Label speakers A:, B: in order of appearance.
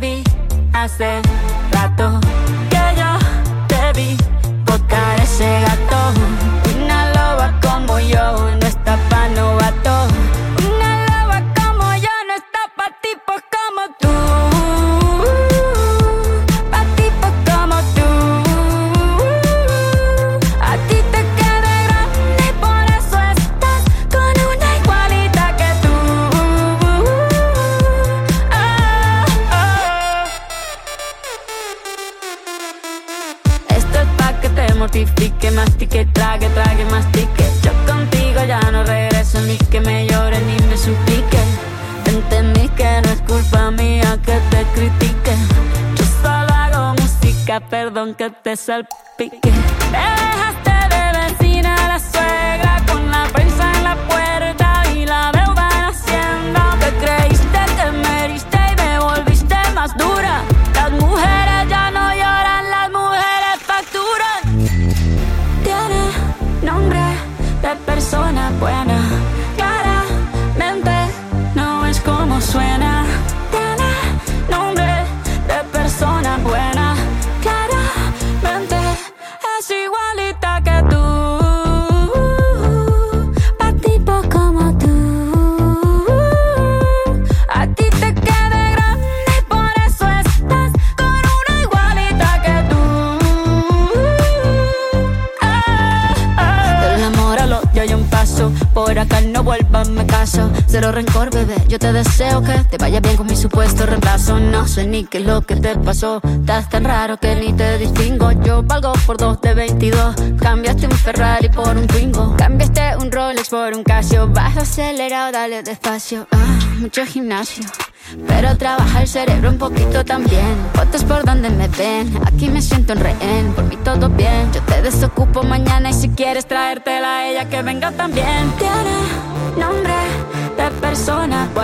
A: baby. Hace rato que yo te vi tocar ese gato. Una loba como yo no está pa' novato. Una loba como yo no está pa' tipos como tú. Pa' tipos como tú. A ti te queda grande y por eso estás con una igualita que tú. Esto es pa' que te mortifique, mastique, trague, trague, mastique. Yo contigo ya no regreso, ni que me llore ni me suplique. Entendí que no es culpa mía que te critique. Yo solo hago música, perdón que te salpique. Te dejaste de vecina a la suegra con la prensa en la puerta y la deuda en Hacienda. Te creíste que me heriste y me volviste más dura. Las mujeres ya no lloran, las mujeres facturan. Tiene nombre de persona buena, claramente no es como suena. Tiene nombre de persona buena, claramente es igualita que tú. Pa' tipos como tú. A ti te queda grande y por eso estás con una igualita que tú. Del amor al odio hay un paso. Por acá no vuelvas, me caso. Cero rencor, bebé, yo te deseo que te vaya bien con mi supuesto reemplazo. No sé ni qué es lo que te pasó. Estás tan raro que ni te distingo. Yo valgo por 2 de 22. Cambiaste un Ferrari por un Twingo. Cambiaste un Rolex por un Casio. Vas acelerado, dale despacio. Mucho gimnasio, pero trabaja el cerebro un poquito también. Fotos por donde me ven, aquí me siento en rehén. Por mí todo bien, yo te desocupo mañana. Y si quieres traértela a ella, que venga también. Tiene nombre de persona